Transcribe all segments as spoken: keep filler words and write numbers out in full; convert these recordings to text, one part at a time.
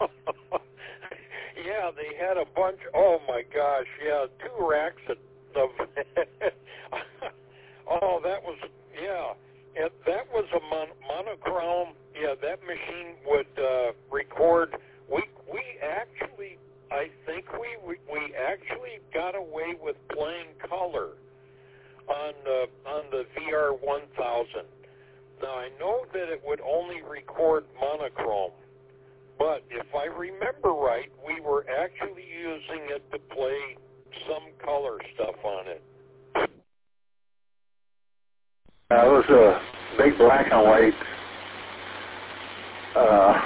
Yeah, they had a bunch. Oh my gosh, yeah, two racks of. of oh, that was yeah, and that was a mon- monochrome. Yeah, that machine would uh, record. We we actually, I think we, we we actually got away with playing color on the on the V R one thousand. Now I know that it would only record monochrome. But if I remember right, we were actually using it to play some color stuff on it. Uh, it was a big black and white uh,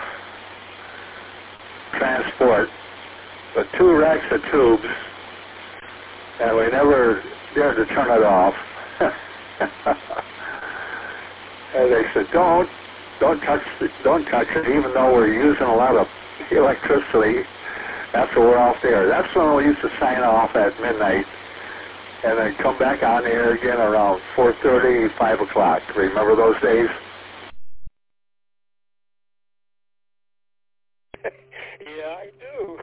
transport with two racks of tubes, and we never dared to turn it off. And they said, don't. Don't touch it, don't touch it, even though we're using a lot of electricity after we're off the air. That's when we used to sign off at midnight and then come back on the air again around four thirty, five o'clock. Remember those days? Yeah, I do.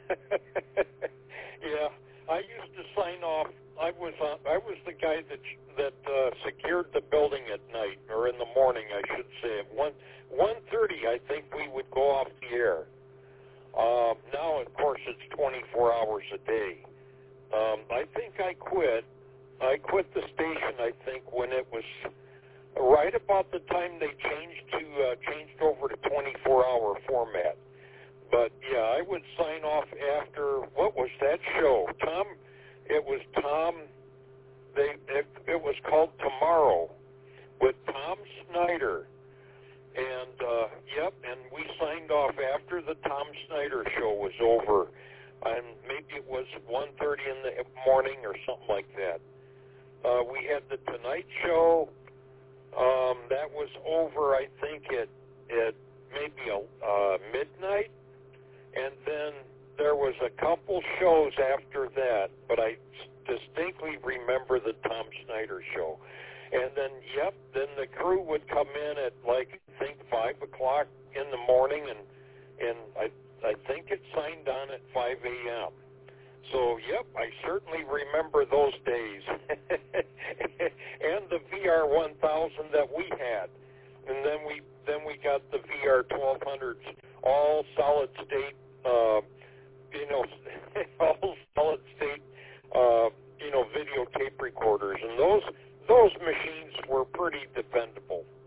Yeah, I used to sign off. I was uh, I was the guy that that uh, secured the building at night, or in the morning, I should say. At one one thirty, I think we would go off the air. Um, now, of course, it's twenty-four hours a day. Um, I think I quit. I quit the station. I think when it was right about the time they changed to uh, changed over to twenty-four hour format. But yeah, I would sign off after, what was that show? Tom, it was Tom, they, it, it was called Tomorrow with Tom Snyder. And, uh, yep, and we signed off after the Tom Snyder show was over. And maybe it was one thirty in the morning or something like that. Uh, we had the Tonight Show. Um, that was over, I think, at, at maybe a, uh, midnight. And then there was a couple shows after that, but I distinctly remember the Tom Snyder show. And then, yep, then the crew would come in at, like, I think five o'clock in the morning, and and I I think it signed on at five a.m. So, yep, I certainly remember those days. And the V R one thousand that we had. And then we then we got the V R twelve hundreds, all solid state, uh, you know, all solid state, uh, you know, videotape recorders, and those those machines were pretty dependable.